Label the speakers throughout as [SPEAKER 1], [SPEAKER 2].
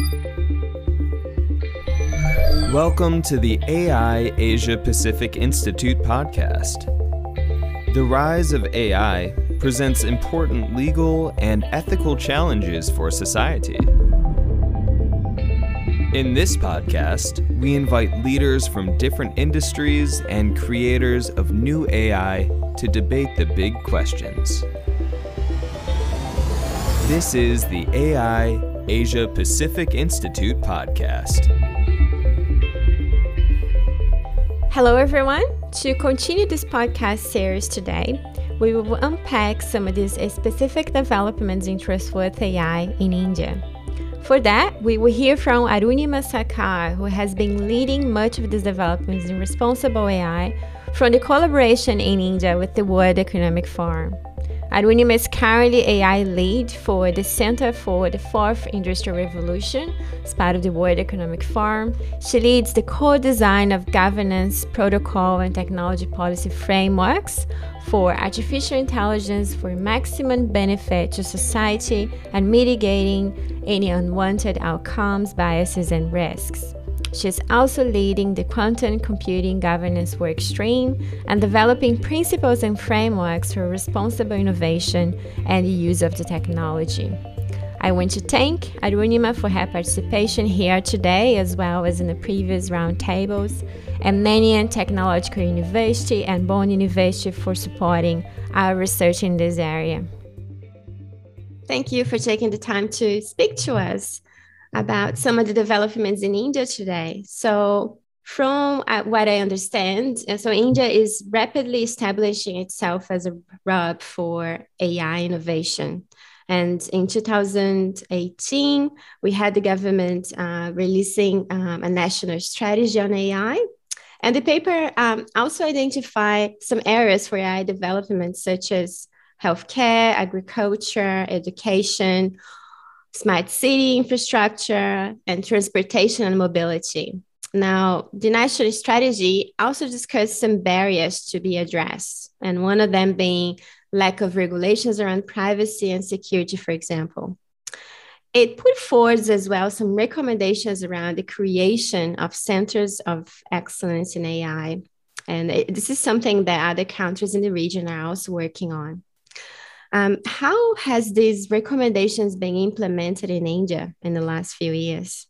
[SPEAKER 1] Welcome to the AI Asia Pacific Institute podcast. The rise of AI presents important legal and ethical challenges for society. In this podcast, we invite leaders from different industries and creators of new AI to debate the big questions. This is the AI Asia Pacific Institute podcast.
[SPEAKER 2] Hello everyone! To continue this podcast series today, we will unpack some of these specific developments in trustworthy AI in India. For that, we will hear from Arunima Sarkar, who has been leading much of these developments in responsible AI from the collaboration in India with the World Economic Forum. Arunima is currently AI lead for the Center for the Fourth Industrial Revolution as part of the World Economic Forum. She leads the co-design of governance, protocol, and technology policy frameworks for artificial intelligence for maximum benefit to society and mitigating any unwanted outcomes, biases, and risks. She is also leading the quantum computing governance work stream and developing principles and frameworks for responsible innovation and the use of the technology. I want to thank Arunima for her participation here today, as well as in the previous roundtables, and Nanyang Technological University and Bonn University for supporting our research in this area. Thank you for taking the time to speak to us about some of the developments in India today. So from what I understand, so India is rapidly establishing itself as a hub for AI innovation. And in 2018, we had the government releasing a national strategy on AI. And the paper also identified some areas for AI development, such as healthcare, agriculture, education, smart city infrastructure, and transportation and mobility. Now, the national strategy also discussed some barriers to be addressed, and one of them being lack of regulations around privacy and security, for example. It put forward as well some recommendations around the creation of centers of excellence in AI. And this is something that other countries in the region are also working on. How has these recommendations been implemented in India in the last few years?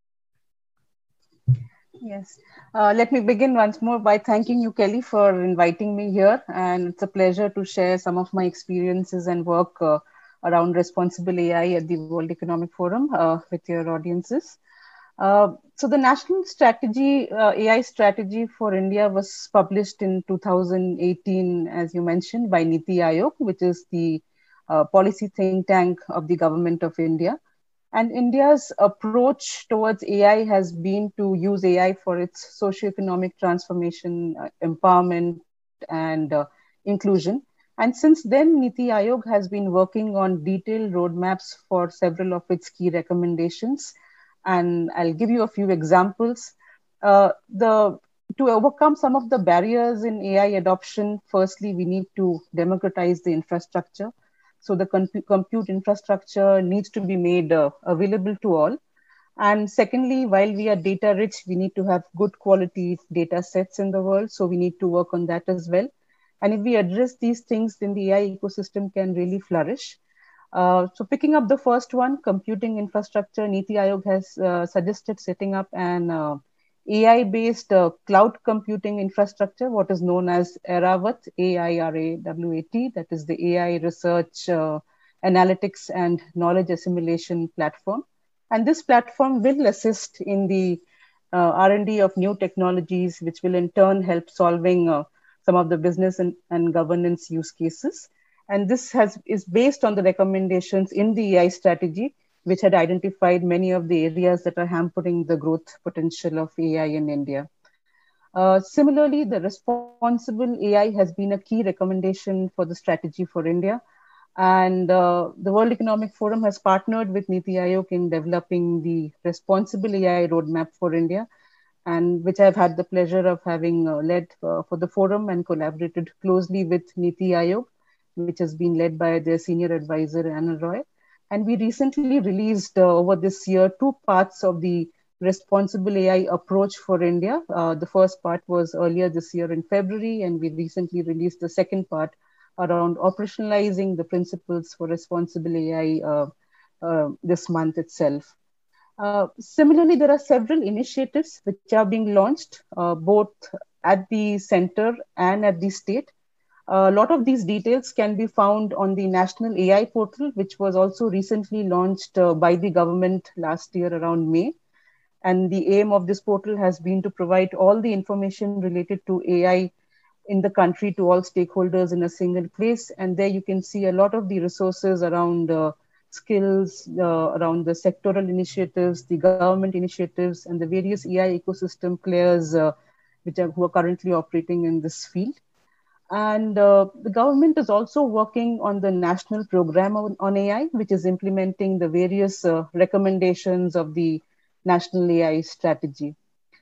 [SPEAKER 3] Yes, let me begin once more by thanking you, Kelly, for inviting me here. And it's a pleasure to share some of my experiences and work around responsible AI at the World Economic Forum with your audiences. So the national strategy, AI strategy for India was published in 2018, as you mentioned, by Niti Aayog, which is the policy think tank of the government of India. And India's approach towards AI has been to use AI for its socioeconomic transformation, empowerment, and inclusion. And since then, Niti Aayog has been working on detailed roadmaps for several of its key recommendations. And I'll give you a few examples. To overcome some of the barriers in AI adoption, firstly, we need to democratize the infrastructure. So the compute infrastructure needs to be made available to all. And secondly, while we are data rich, we need to have good quality data sets in the world. So we need to work on that as well. And if we address these things, then the AI ecosystem can really flourish. So picking up the first one, computing infrastructure, Niti Aayog has suggested setting up an AI-based cloud computing infrastructure, what is known as AIRAWAT, AIRAWAT, that is the AI research, analytics, and knowledge assimilation platform. And this platform will assist in the R&D of new technologies, which will in turn help solving some of the business and governance use cases. And this is based on the recommendations in the AI strategy, which had identified many of the areas that are hampering the growth potential of AI in India. Similarly, the responsible AI has been a key recommendation for the strategy for India. And the World Economic Forum has partnered with Niti Aayog in developing the responsible AI roadmap for India, and which I've had the pleasure of having led for the forum and collaborated closely with Niti Aayog, which has been led by their senior advisor, Anil Roy. And we recently released over this year 2 parts of the responsible AI approach for India. The first part was earlier this year in February, and we recently released the second part around operationalizing the principles for responsible AI this month itself. Similarly, there are several initiatives which are being launched both at the center and at the state. A lot of these details can be found on the National AI portal, which was also recently launched by the government last year around May. And the aim of this portal has been to provide all the information related to AI in the country to all stakeholders in a single place. And there you can see a lot of the resources around skills, around the sectoral initiatives, the government initiatives, and the various AI ecosystem players who are currently operating in this field. And the government is also working on the national program on AI, which is implementing the various recommendations of the national AI strategy.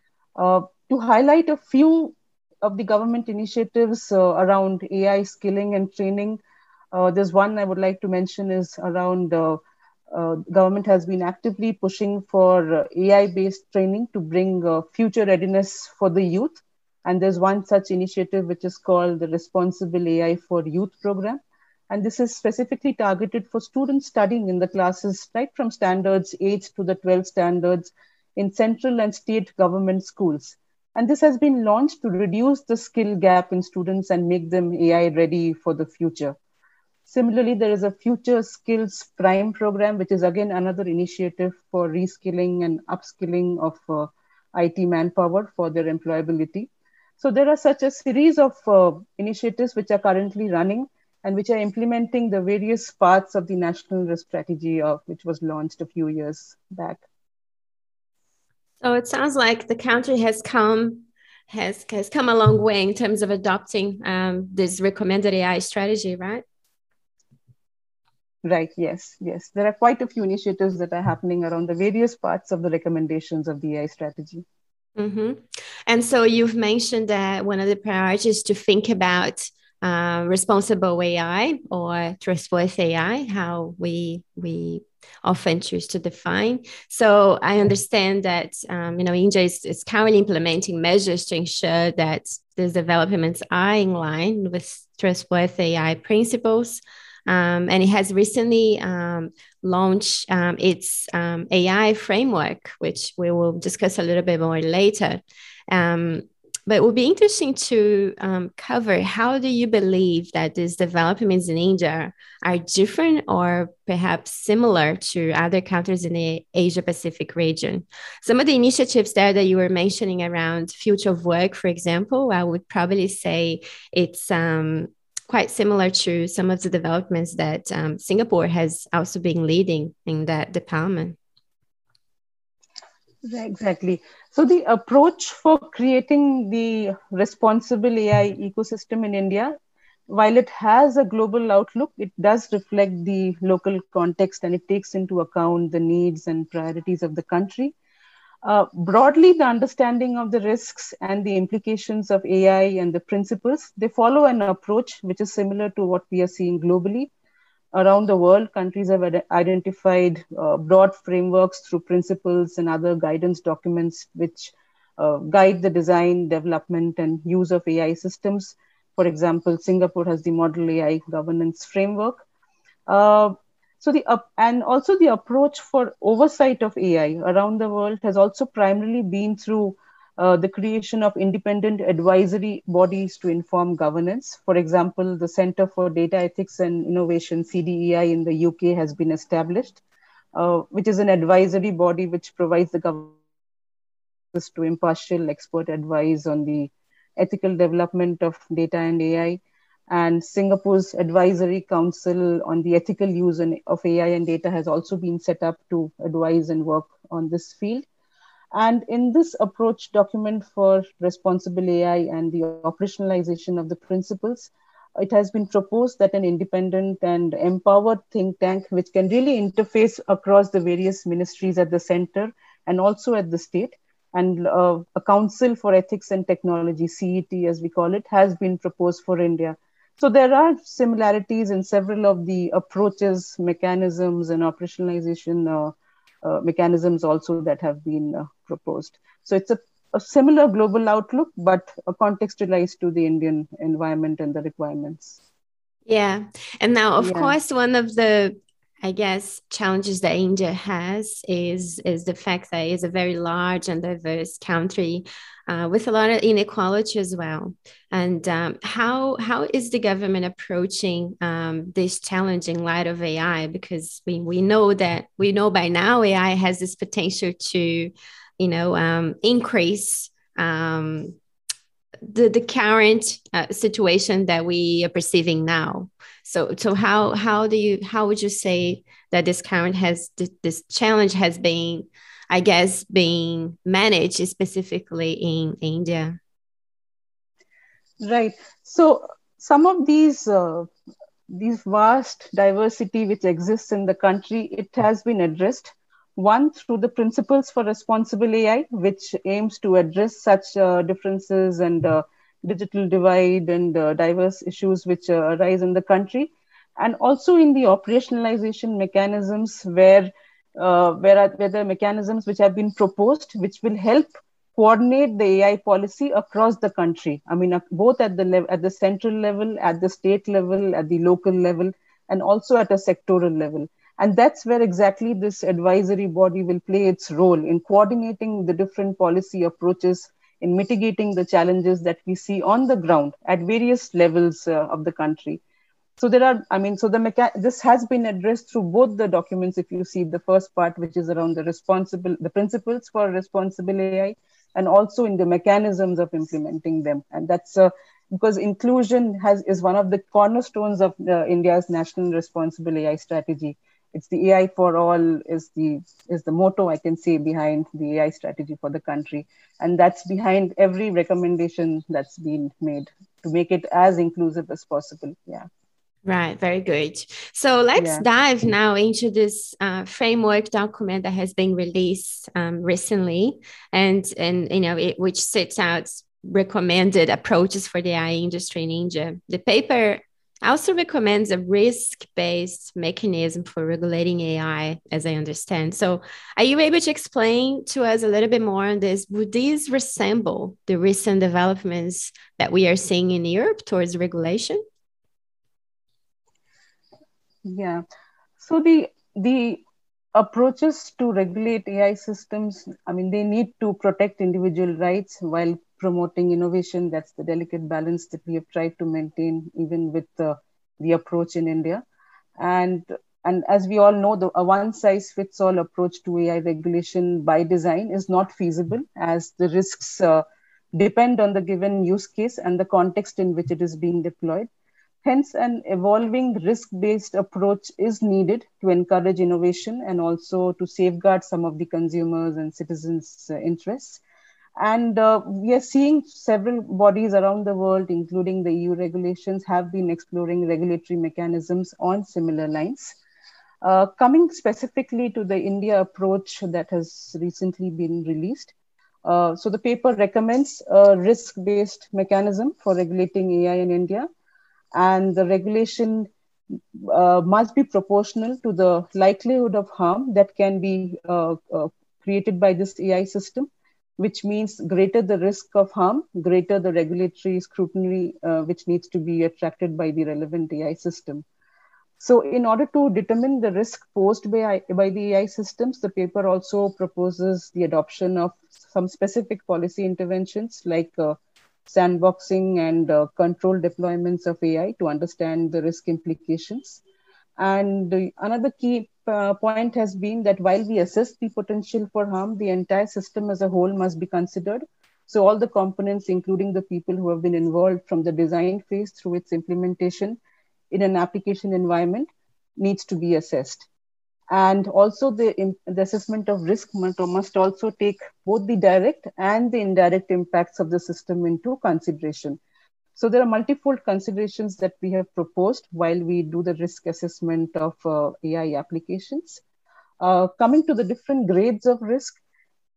[SPEAKER 3] To highlight a few of the government initiatives around AI skilling and training, there's one I would like to mention is around government has been actively pushing for AI-based training to bring future readiness for the youth. And there's one such initiative which is called the Responsible AI for Youth program. And this is specifically targeted for students studying in the classes right from standards 8 to the 12 standards in central and state government schools. And this has been launched to reduce the skill gap in students and make them AI ready for the future. Similarly, there is a Future Skills Prime program, which is again another initiative for reskilling and upskilling of IT manpower for their employability. So there are such a series of initiatives which are currently running and which are implementing the various parts of the national risk strategy, which was launched a few years back.
[SPEAKER 2] So it sounds like the country has come a long way in terms of adopting this recommended AI strategy, right?
[SPEAKER 3] Right. Yes. Yes. There are quite a few initiatives that are happening around the various parts of the recommendations of the AI strategy.
[SPEAKER 2] Mm-hmm. And so you've mentioned that one of the priorities is to think about responsible AI or trustworthy AI, how we often choose to define. So I understand that India is currently implementing measures to ensure that these developments are in line with trustworthy AI principles. And it has recently launched its AI framework, which we will discuss a little bit more later. But it would be interesting to cover, how do you believe that these developments in India are different or perhaps similar to other countries in the Asia-Pacific region? Some of the initiatives there that you were mentioning around future of work, for example, I would probably say it's quite similar to some of the developments that Singapore has also been leading in that department.
[SPEAKER 3] Exactly. So the approach for creating the responsible AI ecosystem in India, while it has a global outlook, it does reflect the local context and it takes into account the needs and priorities of the country. Broadly, the understanding of the risks and the implications of AI and the principles, they follow an approach which is similar to what we are seeing globally. Around the world, countries have identified broad frameworks through principles and other guidance documents which guide the design, development, and use of AI systems. For example, Singapore has the Model AI Governance Framework. And also the approach for oversight of AI around the world has also primarily been through the creation of independent advisory bodies to inform governance. For example, the Center for Data Ethics and Innovation, CDEI, in the UK has been established, which is an advisory body which provides the government to impartial expert advice on the ethical development of data and AI. And Singapore's Advisory Council on the ethical use of AI and data has also been set up to advise and work on this field. And in this approach document for responsible AI and the operationalization of the principles, it has been proposed that an independent and empowered think tank, which can really interface across the various ministries at the center and also at the state, and a Council for Ethics and Technology, CET as we call it, has been proposed for India. So there are similarities in several of the approaches, mechanisms, and operationalization mechanisms also that have been proposed. So it's a similar global outlook, but contextualized to the Indian environment and the requirements.
[SPEAKER 2] Yeah. And now, of
[SPEAKER 3] Yeah.
[SPEAKER 2] course, one of the, I guess, challenges that India has is the fact that it's a very large and diverse country with a lot of inequality as well. And how is the government approaching this challenge in light of AI? Because we know by now AI has this potential to, increase the current situation that we are perceiving now. So how would you say that this this challenge has been, I guess, being managed specifically in India?
[SPEAKER 3] Right. So some of these vast diversity which exists in the country, it has been addressed. One, through the principles for responsible AI, which aims to address such differences and digital divide and diverse issues which arise in the country, and also in the operationalization mechanisms where there are mechanisms which have been proposed which will help coordinate the AI policy across the country. I mean, both at the central level, at the state level, at the local level, and also at a sectoral level. And that's where exactly this advisory body will play its role in coordinating the different policy approaches, in mitigating the challenges that we see on the ground at various levels of the country. So there are, I mean, so this has been addressed through both the documents. If you see the first part, which is around the principles for responsible AI, and also in the mechanisms of implementing them. And that's because inclusion is one of the cornerstones of India's national responsible AI strategy. It's the AI for all is the motto, I can say, behind the AI strategy for the country. And that's behind every recommendation that's been made to make it as inclusive as possible. Yeah.
[SPEAKER 2] Right, very good. So let's dive now into this framework document that has been released recently, and which sets out recommended approaches for the AI industry in India. The paper also recommends a risk-based mechanism for regulating AI, as I understand. So are you able to explain to us a little bit more on this? Would these resemble the recent developments that we are seeing in Europe towards regulation?
[SPEAKER 3] Yeah. So the approaches to regulate AI systems, I mean, they need to protect individual rights while promoting innovation. That's the delicate balance that we have tried to maintain, even with the approach in India. And as we all know, a one-size-fits-all approach to AI regulation by design is not feasible, as the risks depend on the given use case and the context in which it is being deployed. Hence, an evolving risk-based approach is needed to encourage innovation and also to safeguard some of the consumers and citizens' interests. And we are seeing several bodies around the world, including the EU regulations, have been exploring regulatory mechanisms on similar lines. Coming specifically to the India approach that has recently been released. So the paper recommends a risk-based mechanism for regulating AI in India, and the regulation must be proportional to the likelihood of harm that can be created by this AI system, which means greater the risk of harm, greater the regulatory scrutiny which needs to be attracted by the relevant AI system. So in order to determine the risk posed by the AI systems, the paper also proposes the adoption of some specific policy interventions like sandboxing and controlled deployments of AI to understand the risk implications. And another key point has been that while we assess the potential for harm, the entire system as a whole must be considered. So all the components, including the people who have been involved from the design phase through its implementation in an application environment, needs to be assessed. And also the assessment of risk must also take both the direct and the indirect impacts of the system into consideration. So there are multifold considerations that we have proposed while we do the risk assessment of AI applications. Coming to the different grades of risk,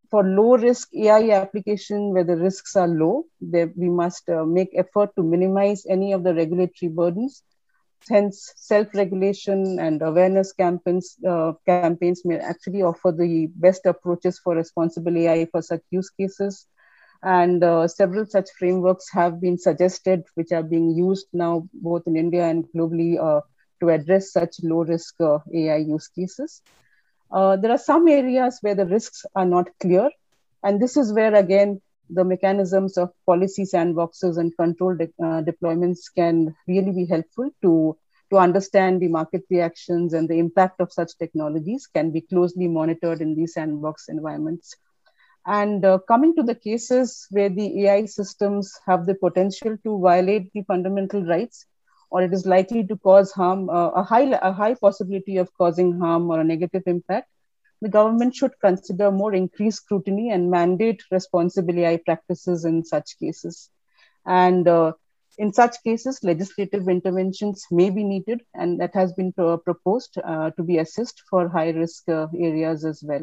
[SPEAKER 3] for low risk AI application where the risks are low, we must make effort to minimize any of the regulatory burdens. Hence, self-regulation and awareness campaigns may actually offer the best approaches for responsible AI for such use cases. And several such frameworks have been suggested, which are being used now both in India and globally to address such low-risk AI use cases. There are some areas where the risks are not clear. And this is where, again, the mechanisms of policy sandboxes and controlled deployments can really be helpful to understand the market reactions, and the impact of such technologies can be closely monitored in these sandbox environments. And coming to the cases where the AI systems have the potential to violate the fundamental rights, or it is likely to cause harm, a high possibility of causing harm or a negative impact, the government should consider more increased scrutiny and mandate responsible AI practices in such cases. And in such cases, legislative interventions may be needed, and that has been proposed to be assessed for high-risk areas as well.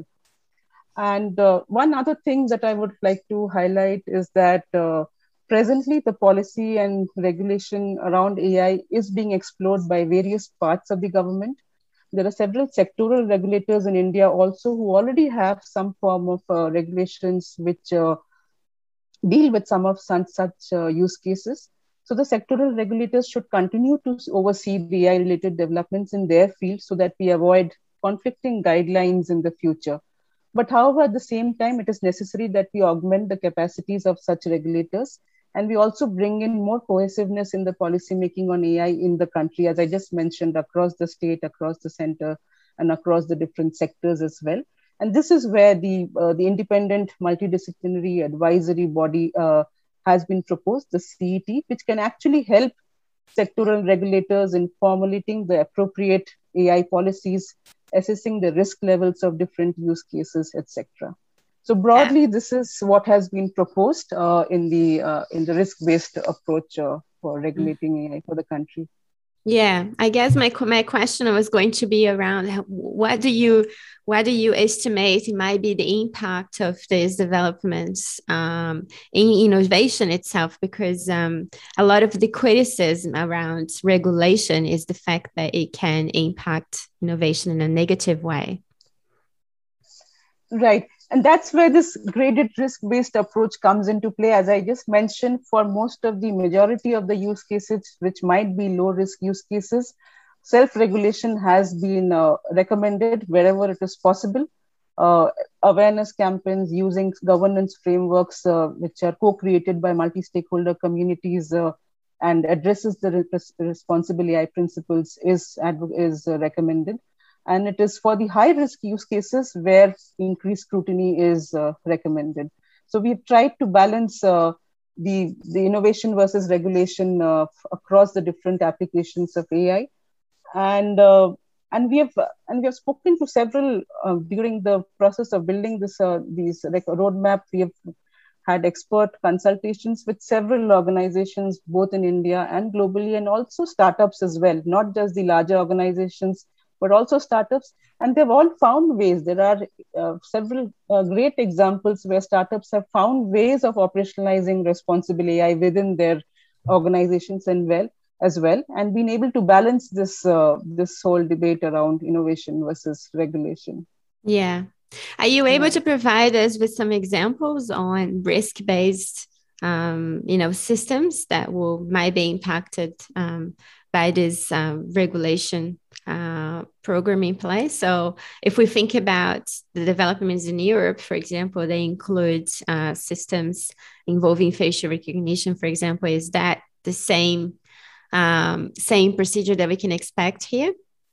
[SPEAKER 3] And one other thing that I would like to highlight is that presently the policy and regulation around AI is being explored by various parts of the government. There are several sectoral regulators in India also who already have some form of regulations which deal with some of such use cases. So the sectoral regulators should continue to oversee the AI-related developments in their field so that we avoid conflicting guidelines in the future. But however, at the same time, it is necessary that we augment the capacities of such regulators, and we also bring in more cohesiveness in the policy making on AI in the country, as I just mentioned, across the state, across the center, and across the different sectors as well. And this is where the independent multidisciplinary advisory body has been proposed, the CET, which can actually help sectoral regulators in formulating the appropriate AI policies, assessing the risk levels of different use cases, etc. So broadly, this is what has been proposed in the risk-based approach for regulating AI for the country.
[SPEAKER 2] Yeah, I guess my question was going to be around what do you estimate might be the impact of these developments in innovation itself? Because a lot of the criticism around regulation is the fact that it can impact innovation in a negative way.
[SPEAKER 3] Right. And that's where this graded risk-based approach comes into play. As I just mentioned, for most of the majority of the use cases, which might be low-risk use cases, self-regulation has been recommended wherever it is possible. Awareness campaigns using governance frameworks, which are co-created by multi-stakeholder communities and addresses the responsible AI principles is recommended. And it is for the high-risk use cases where increased scrutiny is recommended. So we've tried to balance the innovation versus regulation across the different applications of AI, and we have spoken to several during the process of building these like a roadmap. We have had expert consultations with several organizations, both in India and globally, and also startups as well, not just the larger organizations, but also startups. And they've all found ways. There are several great examples where startups have found ways of operationalizing responsible AI within their organizations as well, and been able to balance this whole debate around innovation versus regulation.
[SPEAKER 2] Yeah. Are you able to provide us with some examples on risk-based systems that might be impacted by this regulation program in place? So if we think about the developments in Europe, for example, they include systems involving facial recognition, for example. Is that the same procedure that we can expect here?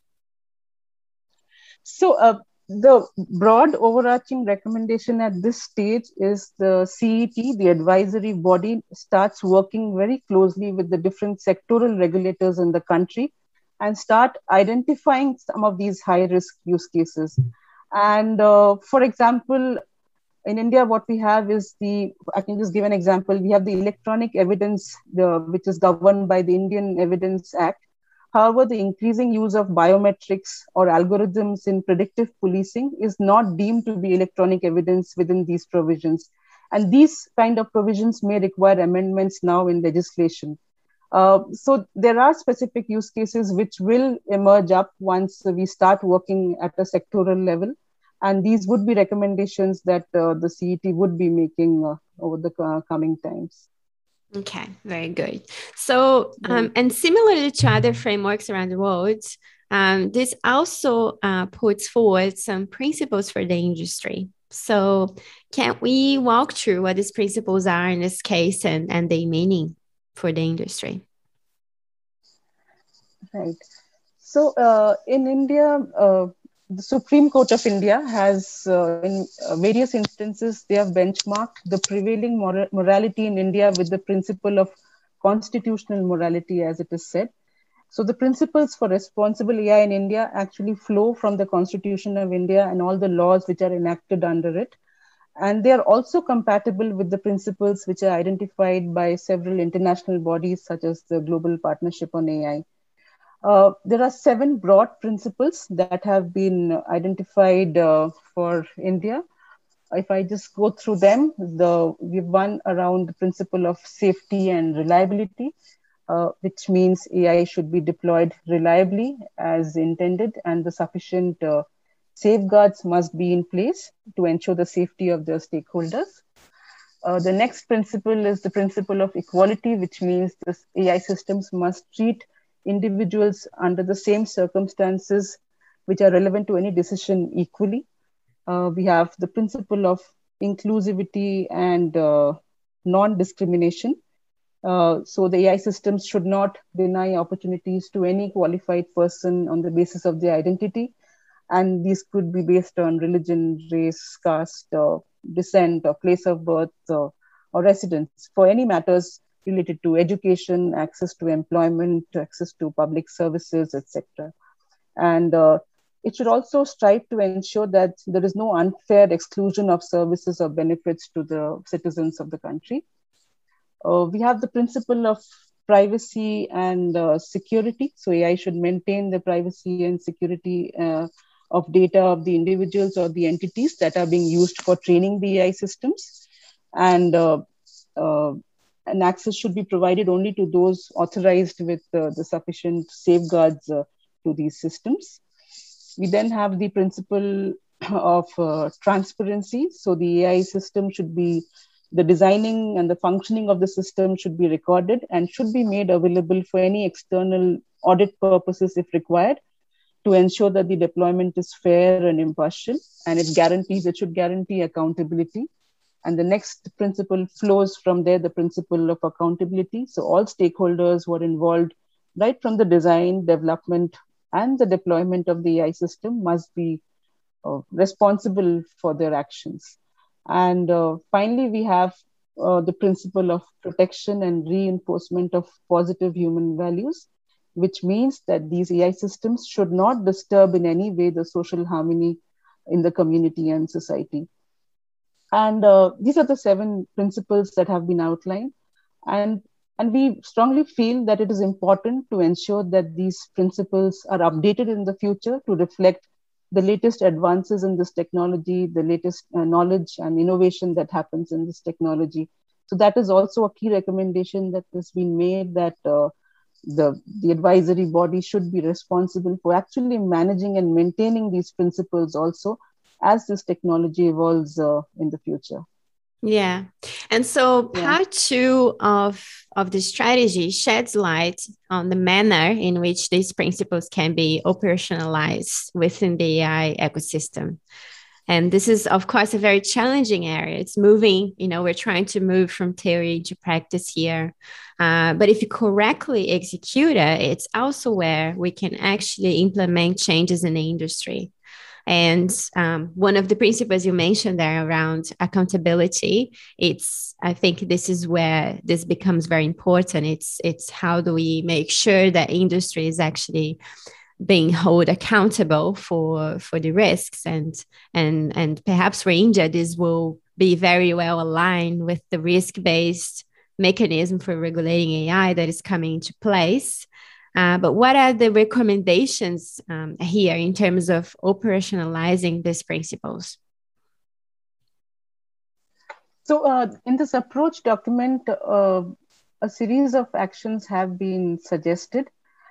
[SPEAKER 3] So the broad overarching recommendation at this stage is the CET, the advisory body, starts working very closely with the different sectoral regulators in the country and start identifying some of these high-risk use cases. And for example, in India, what we have is I can just give an example. We have the electronic evidence, which is governed by the Indian Evidence Act. However, the increasing use of biometrics or algorithms in predictive policing is not deemed to be electronic evidence within these provisions. And these kind of provisions may require amendments now in legislation. So there are specific use cases which will emerge up once we start working at a sectoral level. And these would be recommendations that the CET would be making over the coming times.
[SPEAKER 2] Okay, very good. So, and similarly to other frameworks around the world, this also puts forward some principles for the industry. So can we walk through what these principles are in this case and their meaning for the industry?
[SPEAKER 3] Right. So in India, the Supreme Court of India has, in various instances, they have benchmarked the prevailing morality in India with the principle of constitutional morality, as it is said. So the principles for responsible AI in India actually flow from the Constitution of India and all the laws which are enacted under it. And they are also compatible with the principles which are identified by several international bodies, such as the Global Partnership on AI. There are 7 broad principles that have been identified for India. If I just go through them, we've one around the principle of safety and reliability, which means AI should be deployed reliably as intended, and the sufficient safeguards must be in place to ensure the safety of the stakeholders. The next principle is the principle of equality, which means the AI systems must treat individuals under the same circumstances which are relevant to any decision equally. We have the principle of inclusivity and non-discrimination. So the AI systems should not deny opportunities to any qualified person on the basis of their identity. And these could be based on religion, race, caste, descent, or place of birth, or residence, for any matters related to education, access to employment, access to public services, etc. And it should also strive to ensure that there is no unfair exclusion of services or benefits to the citizens of the country. We have the principle of privacy and security. So AI should maintain the privacy and security of data of the individuals or the entities that are being used for training the AI systems. And access should be provided only to those authorized with the sufficient safeguards to these systems. We then have the principle of transparency. So the AI system should be, the designing and the functioning of the system should be recorded and should be made available for any external audit purposes if required, to ensure that the deployment is fair and impartial, and it should guarantee accountability. And the next principle flows from there, the principle of accountability. So all stakeholders who are involved, right from the design, development, and the deployment of the AI system, must be responsible for their actions. And finally, we have the principle of protection and reinforcement of positive human values, which means that these AI systems should not disturb in any way the social harmony in the community and society. And these are the 7 principles that have been outlined. And we strongly feel that it is important to ensure that these principles are updated in the future to reflect the latest advances in this technology, the latest knowledge and innovation that happens in this technology. So that is also a key recommendation that has been made, that the advisory body should be responsible for actually managing and maintaining these principles also as this technology evolves in the future.
[SPEAKER 2] Yeah. And so part 2 of the strategy sheds light on the manner in which these principles can be operationalized within the AI ecosystem. And this is, of course, a very challenging area. It's moving, we're trying to move from theory to practice here. But if you correctly execute it, it's also where we can actually implement changes in the industry. And one of the principles you mentioned there around accountability, I think this is where this becomes very important. It's how do we make sure that industry is actually being held accountable for the risks, and perhaps for India, this will be very well aligned with the risk-based mechanism for regulating AI that is coming into place. But what are the recommendations here in terms of operationalizing these principles?
[SPEAKER 3] So in this approach document, a series of actions have been suggested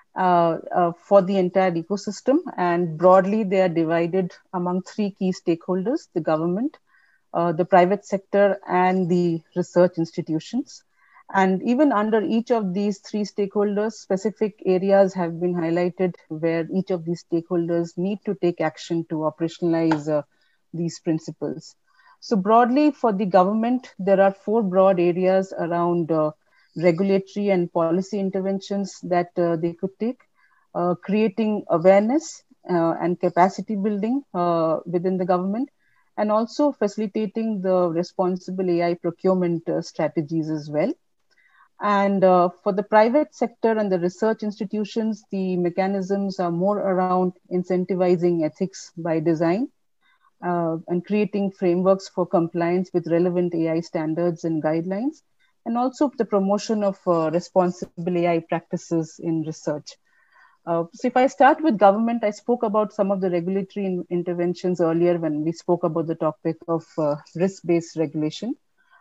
[SPEAKER 3] for the entire ecosystem. And broadly, they are divided among three key stakeholders: the government, the private sector, and the research institutions. And even under each of these three stakeholders, specific areas have been highlighted where each of these stakeholders need to take action to operationalize these principles. So broadly, for the government, there are four broad areas around regulatory and policy interventions that they could take: creating awareness and capacity building within the government, and also facilitating the responsible AI procurement strategies as well. And for the private sector and the research institutions, the mechanisms are more around incentivizing ethics by design and creating frameworks for compliance with relevant AI standards and guidelines, and also the promotion of responsible AI practices in research. So if I start with government, I spoke about some of the regulatory interventions earlier when we spoke about the topic of risk-based regulation.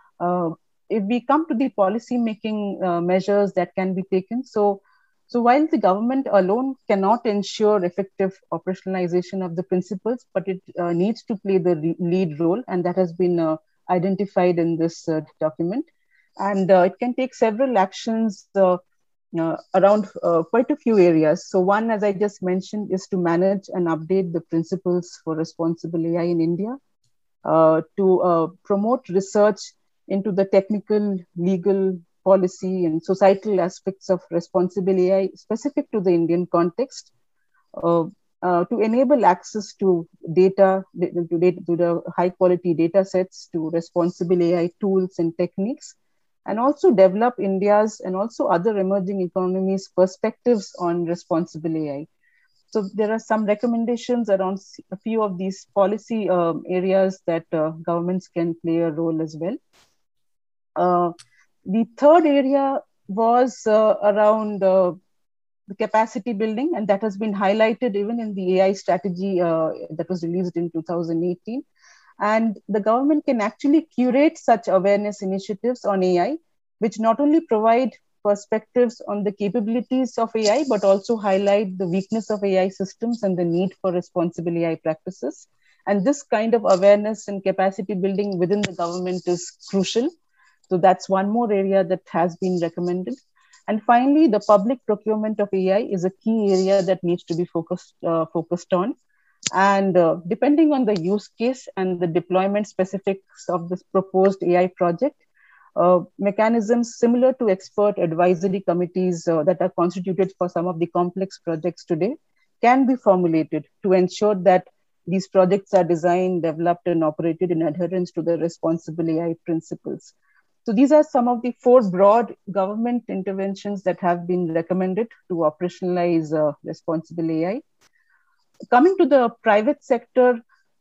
[SPEAKER 3] If we come to the policy making measures that can be taken, so while the government alone cannot ensure effective operationalization of the principles, but it needs to play the lead role, and that has been identified in this document. And it can take several actions around quite a few areas. So one, as I just mentioned, is to manage and update the principles for responsible AI in India, to promote research into the technical, legal, policy, and societal aspects of responsible AI specific to the Indian context, to enable access to data, to the high quality data sets, to responsible AI tools and techniques, and also develop India's and also other emerging economies' perspectives on responsible AI. So there are some recommendations around a few of these policy areas that governments can play a role as well. The third area was around the capacity building, and that has been highlighted even in the AI strategy that was released in 2018. And the government can actually curate such awareness initiatives on AI, which not only provide perspectives on the capabilities of AI, but also highlight the weakness of AI systems and the need for responsible AI practices. And this kind of awareness and capacity building within the government is crucial. So that's one more area that has been recommended. And finally, the public procurement of AI is a key area that needs to be focused on. And depending on the use case and the deployment specifics of this proposed AI project, mechanisms similar to expert advisory committees that are constituted for some of the complex projects today can be formulated to ensure that these projects are designed, developed, and operated in adherence to the responsible AI principles. So these are some of the four broad government interventions that have been recommended to operationalize responsible AI. Coming to the private sector,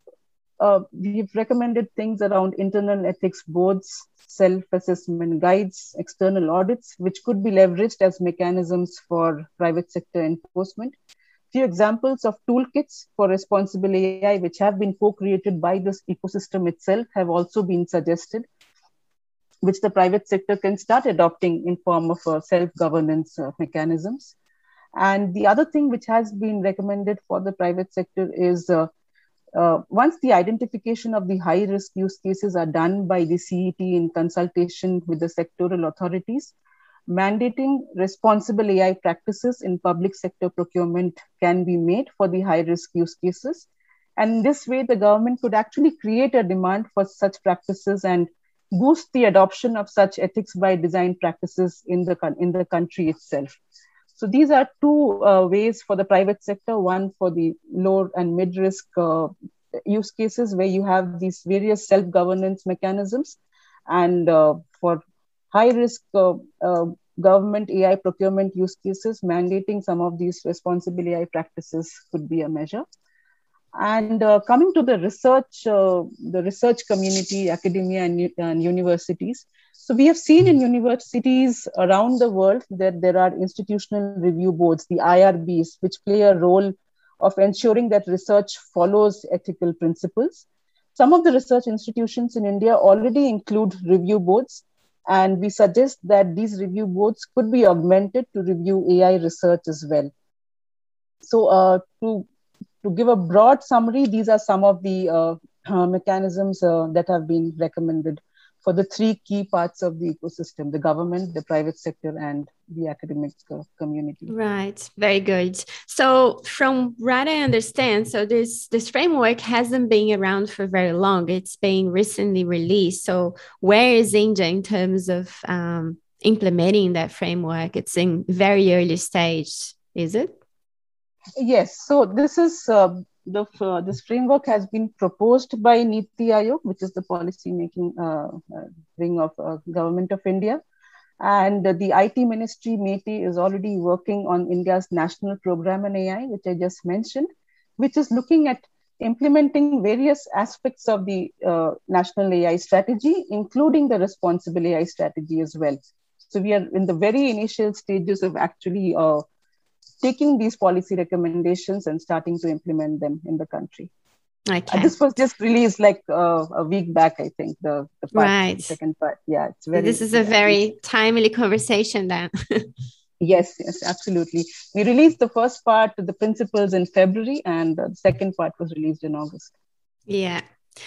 [SPEAKER 3] we've recommended things around internal ethics boards, self-assessment guides, external audits, which could be leveraged as mechanisms for private sector enforcement. Few examples of toolkits for responsible AI, which have been co-created by this ecosystem itself, have also been suggested, which the private sector can start adopting in form of self-governance mechanisms. And the other thing which has been recommended for the private sector is once the identification of the high-risk use cases are done by the CET in consultation with the sectoral authorities, mandating responsible AI practices in public sector procurement can be made for the high-risk use cases. And this way, the government could actually create a demand for such practices and boost the adoption of such ethics by design practices in the country itself. So these are two ways for the private sector, one for the low and mid-risk use cases where you have these various self-governance mechanisms, and for high-risk government AI procurement use cases, mandating some of these responsible AI practices could be a measure. And coming to the research community, academia, and universities. So we have seen in universities around the world that there are institutional review boards, the IRBs, which play a role of ensuring that research follows ethical principles. Some of the research institutions in India already include review boards, and we suggest that these review boards could be augmented to review AI research as well. So, to give a broad summary, these are some of the mechanisms that have been recommended for the three key parts of the ecosystem: the government, the private sector, and the academic community.
[SPEAKER 2] Right, very good. So from what I understand, so this framework hasn't been around for very long. It's been recently released. So where is India in terms of implementing that framework? It's in very early stage, is it?
[SPEAKER 3] Yes. So this is this framework has been proposed by Niti Aayog, which is the policy making wing of Government of India. And the IT Ministry, MeitY, is already working on India's national program on AI, which I just mentioned, which is looking at implementing various aspects of the national AI strategy, including the responsible AI strategy as well. So we are in the very initial stages of actually taking these policy recommendations and starting to implement them in the country.
[SPEAKER 2] Okay.
[SPEAKER 3] This was just released like a week back, I think, the part,
[SPEAKER 2] right.
[SPEAKER 3] The second part. Yeah,
[SPEAKER 2] it's very. This is a very timely conversation then.
[SPEAKER 3] Yes, absolutely. We released the first part, the principles, in February, and the second part was released in August.
[SPEAKER 2] Yeah.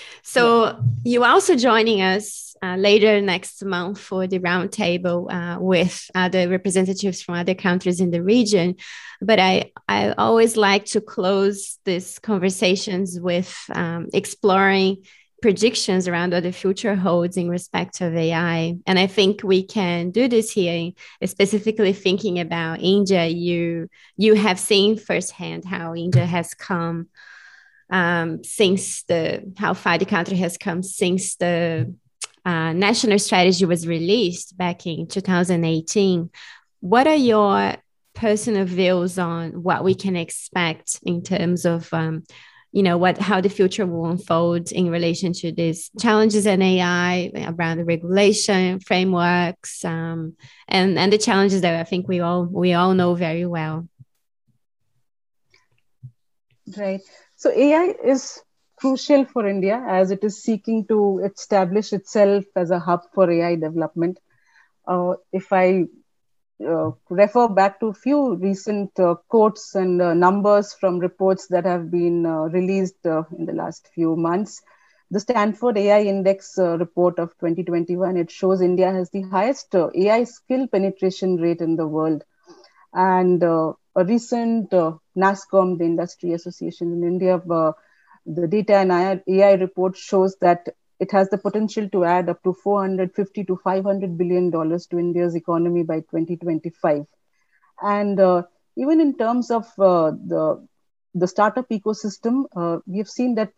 [SPEAKER 2] So you also joining us later next month for the roundtable with other representatives from other countries in the region. But I always like to close these conversations with exploring predictions around what the future holds in respect of AI. And I think we can do this here, specifically thinking about India. You have seen firsthand how India has come since how far the country has come since the national strategy was released back in 2018. What are your personal views on what we can expect in terms of, how the future will unfold in relation to these challenges in AI around the regulation frameworks and the challenges that I think we all know very well?
[SPEAKER 3] Right. So AI is crucial for India as it is seeking to establish itself as a hub for AI development. If I refer back to a few recent quotes and numbers from reports that have been released in the last few months, the Stanford AI Index report of 2021, it shows India has the highest AI skill penetration rate in the world. And a recent NASSCOM, the Industry Association in India, the data and AI report shows that it has the potential to add up to $450 to $500 billion to India's economy by 2025. And even in terms of the startup ecosystem, we have seen that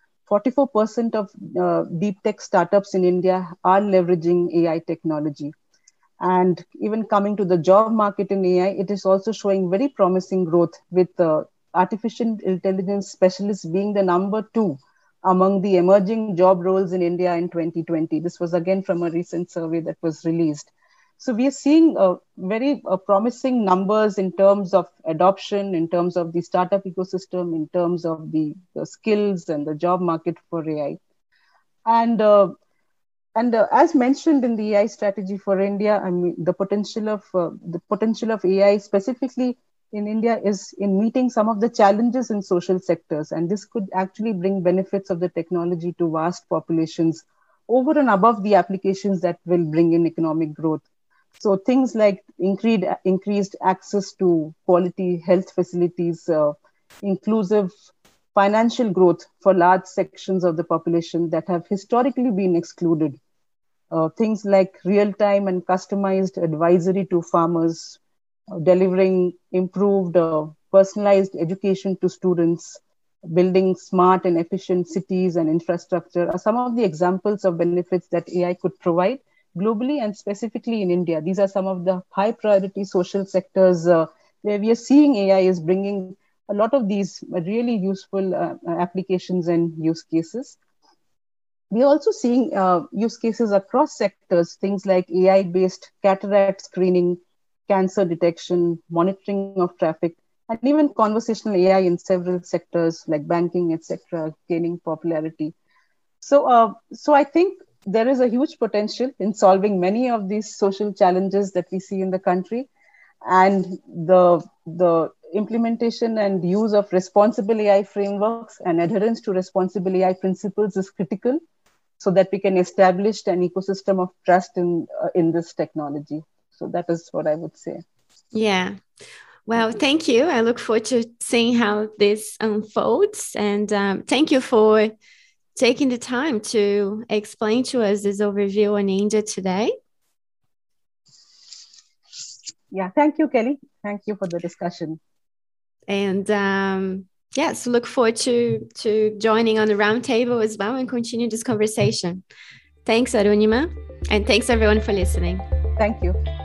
[SPEAKER 3] 44% of deep tech startups in India are leveraging AI technology. And even coming to the job market in AI, it is also showing very promising growth, with artificial intelligence specialists being the number 2 among the emerging job roles in India in 2020. This was again from a recent survey that was released. So we are seeing very promising numbers in terms of adoption, in terms of the startup ecosystem, in terms of the skills and the job market for AI. And as mentioned in the AI strategy for India, I mean, the potential of AI specifically in India is in meeting some of the challenges in social sectors, and this could actually bring benefits of the technology to vast populations over and above the applications that will bring in economic growth. So things like increased access to quality health facilities, inclusive financial growth for large sections of the population that have historically been excluded. Things like real-time and customized advisory to farmers, delivering improved personalized education to students, building smart and efficient cities and infrastructure are some of the examples of benefits that AI could provide globally and specifically in India. These are some of the high priority social sectors where we are seeing AI is bringing a lot of these really useful applications and use cases. We're also seeing use cases across sectors, things like AI-based cataract screening, cancer detection, monitoring of traffic, and even conversational AI in several sectors like banking, etc., gaining popularity. So I think there is a huge potential in solving many of these social challenges that we see in the country, and the implementation and use of responsible AI frameworks and adherence to responsible AI principles is critical, so that we can establish an ecosystem of trust in this technology. So that is what I would say.
[SPEAKER 2] Yeah. Well, thank you. I look forward to seeing how this unfolds. And thank you for taking the time to explain to us this overview on India today.
[SPEAKER 3] Yeah, thank you, Kelly. Thank you for the discussion.
[SPEAKER 2] And yes, look forward to joining on the roundtable as well and continue this conversation. Thanks, Arunima. And thanks everyone for listening.
[SPEAKER 3] Thank you.